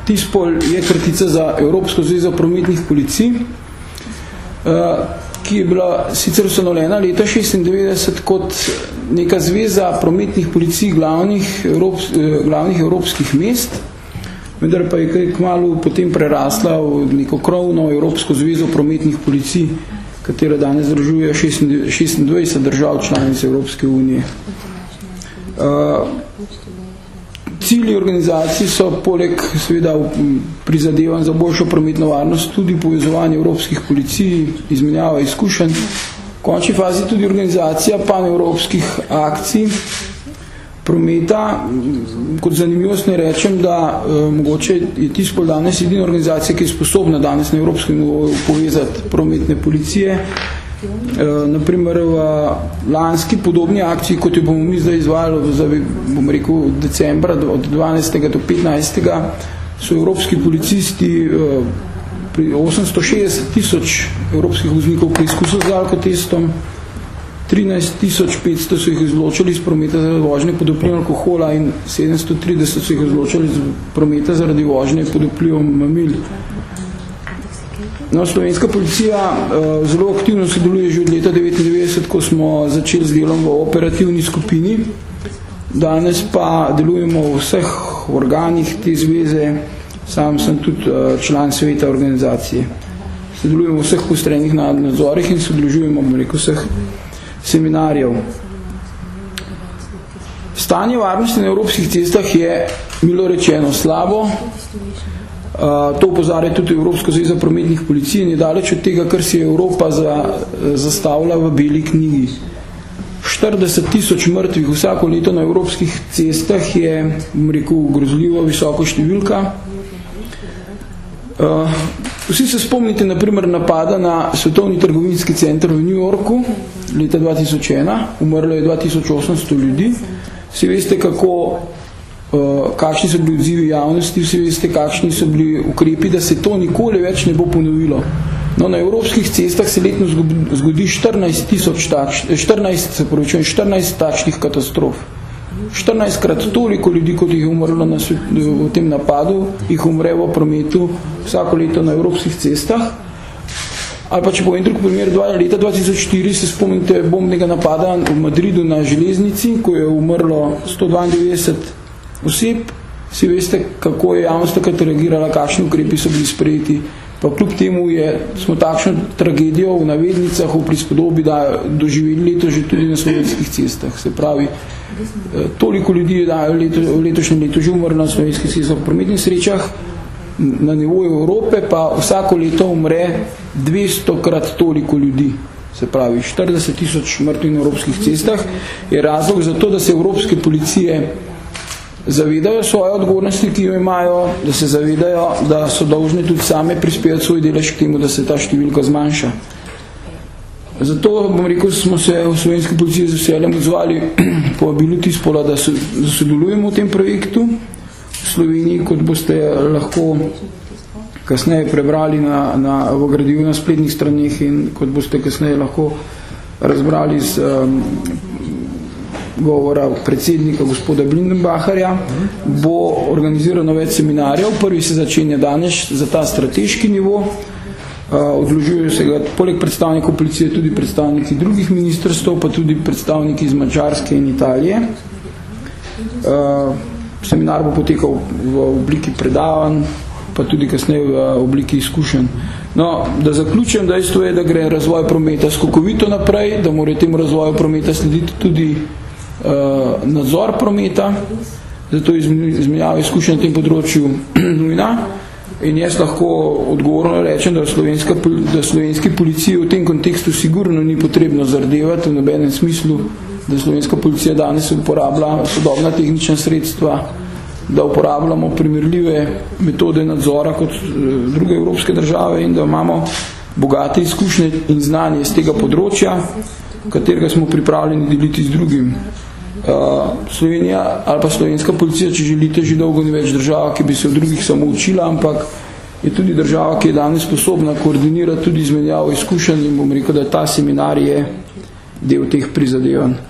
TISPOL je kratica za Evropsko zvezo prometnih policij, ki je bila sicer ustanovljena leta 1996 kot neka zveza prometnih policij glavnih evropskih mest, vendar pa je kmalu potem prerasla v neko krovno Evropsko zvezo prometnih policij, katera danes združuje 26 držav članic Evropske unije. Cilji organizacij so poleg seveda prizadevanj za boljšo prometno varnost tudi povezovanje evropskih policij, izmenjava izkušenj, v končni fazi tudi organizacija panevropskih akcij prometa. Kot zanimivost ne rečem, da mogoče je TISPOL danes edina organizacija, ki je sposobna danes na evropskem nivoju povezati prometne policije. Naprimer v lanski podobni akciji, kot jo bomo mi zdaj izvajali, bom rekel, decembra od 12. do 15. so evropski policisti pri 860.000 evropskih voznikov preizkusili z alkotestom, 13.500 so jih izločili iz prometa zaradi vožnje pod vplivom alkohola in 730 so jih izločili iz prometa zaradi vožnje pod vplivom mamil. No, slovenska policija zelo aktivno sodeluje že od leta 1999, ko smo začeli z delom v operativni skupini. Danes pa delujemo v vseh organih te zveze, sam sem tudi član sveta organizacije. Sodelujemo v vseh postrenih nadzorih in sodelujemo v vseh seminarjev. Stanje varnosti na evropskih cestah je, milo rečeno, slabo. To upozarja tudi Evropska zveza prometnih policij in je daleč od tega, kar si je Evropa zastavila v beli knjigi. 40.000 mrtvih vsako leto na evropskih cestah je, bom rekel, grozljivo visoko številka. Vsi se spomnite na primer napada na Svetovni trgovinski center v New Yorku leta 2001, umrlo je 2800 ljudi. Vsi veste, kakšni so bili odzivi javnosti, vsi veste, kakšni so bili ukrepi, da se to nikoli več ne bo ponovilo. No, na evropskih cestah se letno zgodi 14 takšnih katastrof. 14krat toliko ljudi, kot jih je umrlo v tem napadu, jih umre v prometu vsako leto na evropskih cestah. Ali pa če povem drug primer, leta 2004 se spomnite bombnega napada v Madridu na železnici, ko je umrlo 192 oseb. Vsi veste, kako je javnost takrat reagirala, kakšni ukrepi so bili sprejeti. Pa kljub temu smo takšno tragedijo v navednicah, v prispodobi, da doživeli leto že tudi na slovenskih cestah. Se pravi, toliko ljudi je v letošnjem letu že umrlo na slovenskih cestah v prometnih srečah, na nivoju Evrope pa vsako leto umre 200krat toliko ljudi. Se pravi, 40.000 mrtvih na evropskih cestah je razlog za to, da se evropske policije zavedajo svoje odgovornosti, ki jo imajo, da se zavedajo, da so dolžne tudi same prispevati svoj delež k temu, da se ta številka zmanjša. Zato, bom rekel, smo se v slovenski policiji z veseljem odzvali povabilu TISPOL-a, da sodelujemo v tem projektu. V Sloveniji, kot boste lahko kasneje prebrali v gradivu na spletnih straneh in kot boste kasneje lahko razbrali z govora predsednika gospoda Blindenbacherja, bo organizirano več seminarjev. Prvi se začenja danes za ta strateški nivo. Odložujejo se ga poleg predstavnikov policije tudi predstavniki drugih ministrstv, pa tudi predstavniki iz Madžarske in Italije. Seminar bo potekal v obliki predavanj, pa tudi kasneje v obliki izkušenj. No, da zaključim, dejstvo je, da gre razvoj prometa skokovito naprej, da mora temu razvoju prometa slediti tudi nadzor prometa, zato izmenjava izkušenj na tem področju nujna. In jaz lahko odgovorno rečem, da slovenski policiji v tem kontekstu sigurno ni potrebno zardevati v nobenem smislu, da slovenska policija danes uporablja sodobna tehnična sredstva, da uporabljamo primerljive metode nadzora kot druge evropske države in da imamo bogate izkušnje in znanje z tega področja, katerega smo pripravljeni deliti z drugim. Slovenija ali pa slovenska policija, če želite, že dolgo ni več država, ki bi se v drugih samo učila, ampak je tudi država, ki je danes sposobna koordinirati tudi izmenjavo izkušenj in bom rekel, da ta seminar je del teh prizadevanj.